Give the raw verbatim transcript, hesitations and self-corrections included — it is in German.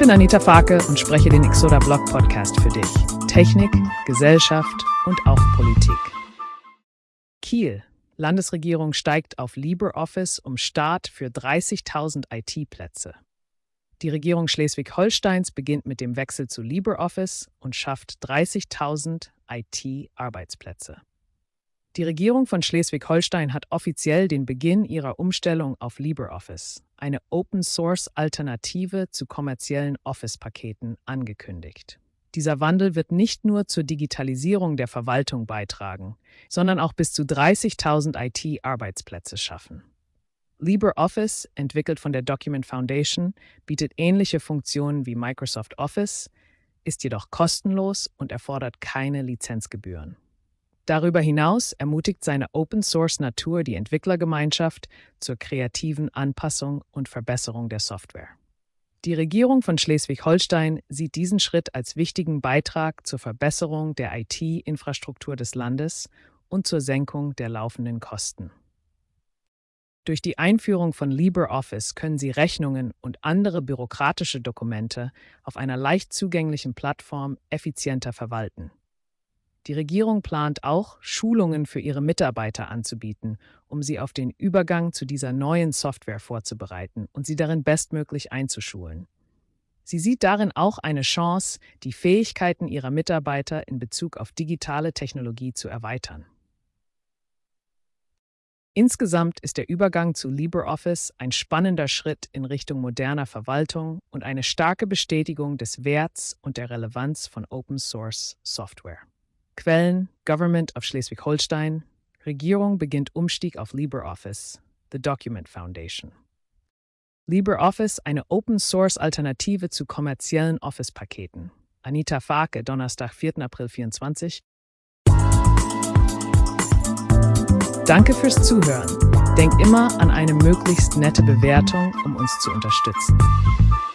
bin Anita Farke und spreche den Exoda Blog Podcast für dich. Technik, Gesellschaft und auch Politik. Kiel. Landesregierung steigt auf LibreOffice um Start für dreißigtausend I T-Plätze. Die Regierung Schleswig-Holsteins beginnt mit dem Wechsel zu LibreOffice und schafft dreißigtausend I T-Arbeitsplätze. Die Regierung von Schleswig-Holstein hat offiziell den Beginn ihrer Umstellung auf LibreOffice, eine Open-Source-Alternative zu kommerziellen Office-Paketen, angekündigt. Dieser Wandel wird nicht nur zur Digitalisierung der Verwaltung beitragen, sondern auch bis zu dreißigtausend I T-Arbeitsplätze schaffen. LibreOffice, entwickelt von der Document Foundation, bietet ähnliche Funktionen wie Microsoft Office, ist jedoch kostenlos und erfordert keine Lizenzgebühren. Darüber hinaus ermutigt seine Open-Source-Natur die Entwicklergemeinschaft zur kreativen Anpassung und Verbesserung der Software. Die Regierung von Schleswig-Holstein sieht diesen Schritt als wichtigen Beitrag zur Verbesserung der I T-Infrastruktur des Landes und zur Senkung der laufenden Kosten. Durch die Einführung von LibreOffice können Sie Rechnungen und andere bürokratische Dokumente auf einer leicht zugänglichen Plattform effizienter verwalten. Die Regierung plant auch, Schulungen für ihre Mitarbeiter anzubieten, um sie auf den Übergang zu dieser neuen Software vorzubereiten und sie darin bestmöglich einzuschulen. Sie sieht darin auch eine Chance, die Fähigkeiten ihrer Mitarbeiter in Bezug auf digitale Technologie zu erweitern. Insgesamt ist der Übergang zu LibreOffice ein spannender Schritt in Richtung moderner Verwaltung und eine starke Bestätigung des Werts und der Relevanz von Open-Source-Software. Quellen: Government of Schleswig-Holstein. Regierung beginnt Umstieg auf LibreOffice. The Document Foundation. LibreOffice, eine Open-Source-Alternative zu kommerziellen Office-Paketen. Anita Farke, Donnerstag, vierten April vierundzwanzig. Danke fürs Zuhören. Denk immer an eine möglichst nette Bewertung, um uns zu unterstützen.